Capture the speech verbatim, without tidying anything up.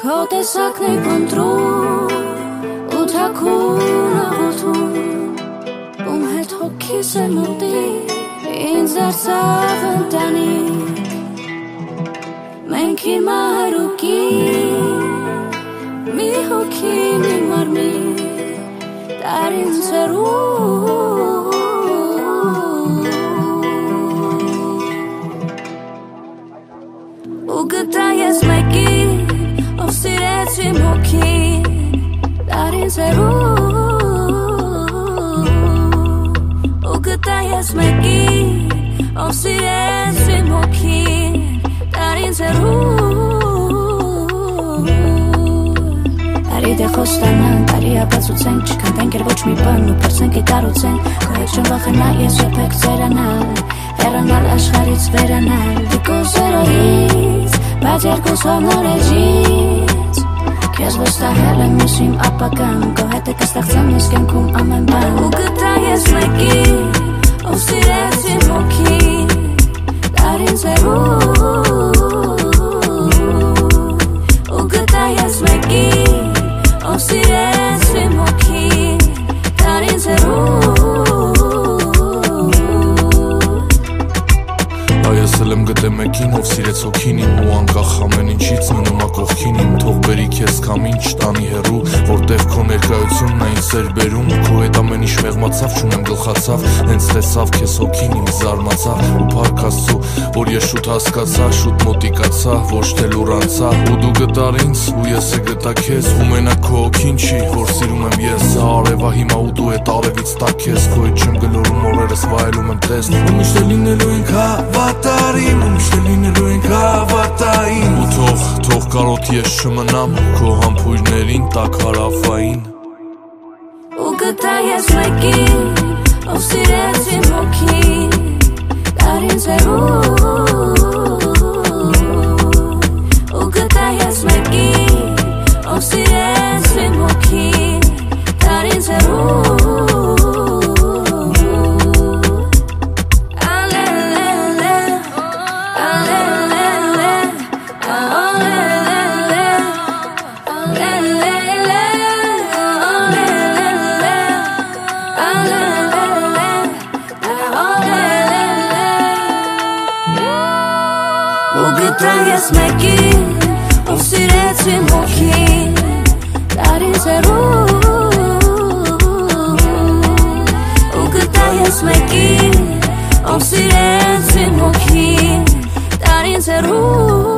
Քո տեսակն էի փնտրում ու թաքուն աղոթում Ում հետ հոգիս է մոտի ինձ դարձավ ընտանիք Մենք հիմա հերուկի մի հոգի մի մարմին Դար ինձ հեռու Ու գտա ես մեկի ով սիրեց իմ հոգին Դար ինձ հեռու Ու գտա ես մեկի ով սիրեց իմ հոգին Դար ինձ հեռու Արի դե խոստանանք, արի ապացուցենք Չքանդենք էր ոչ մի բան ու պրծենք է տարուցենք Քո հետ չեմ վախենա ես եփեք ձերանալ Հեռանալ աշխարից վերանալ Դիկո զերոյից Բայց երկուս հոնոր էջից Քեզ ոստահել եմ ես իմ ապագան Քո հետ է կստեղծեմ ես կյանքում ամեն բան Ու գտա ես մեկի ով սիրեց իմ հոգին Դար ինձ հեռու Ու գտա ես մեկի ով սիրեց իմ հոգին Դար ինձ հեռու Այ եմ գտե մեկին, ով սիրեց հոգին իմ ու անկախ ամեն ինչից մնում ակողքին իմ Թող բերի քեզ կամին չտանի հեռու, որտև քո ներկայությունն այն սեր բերում Քո հետ ամեն ինչ մեղմացավ, չունեմ գլխացավ, հենց տեսավ քեզ հոգին իմ զարմացա Ու փառք Աստծո, որ ես շուտ հասկացա, շուտ մոտիկացա, ոչ թե լուռանցա Ու դու գտար ինձ, ու ես է գտա քեզ, ու մենակ քո հոգին չի, որ սիրում եմ ես Սա արևա հիմա ու դու հետ արևից տակ ես, քո հետ չեմ գլորում օրերս վայելում եմ տեսն Ու միշտ լինելու ենք հավատարիմ Ու միշտ լինելու ենք հավատային Ու թող, թող կարոտ ես չմնամ Քո համբույրներին տակ հարավային Ու գտա ես մեկին Ով սիրեց իմ հոգին Դար ինձ հեռու Ու գտա ես մեկին Ով սիրեց իմ հոգին Դար ինձ հեռու Գտա ես մեկին, ով սիրեց իմ հոգին Դար ինձ հեռու Ու գտա ես մեկին, ով սիրեց իմ հոգին Դար ինձ հեռու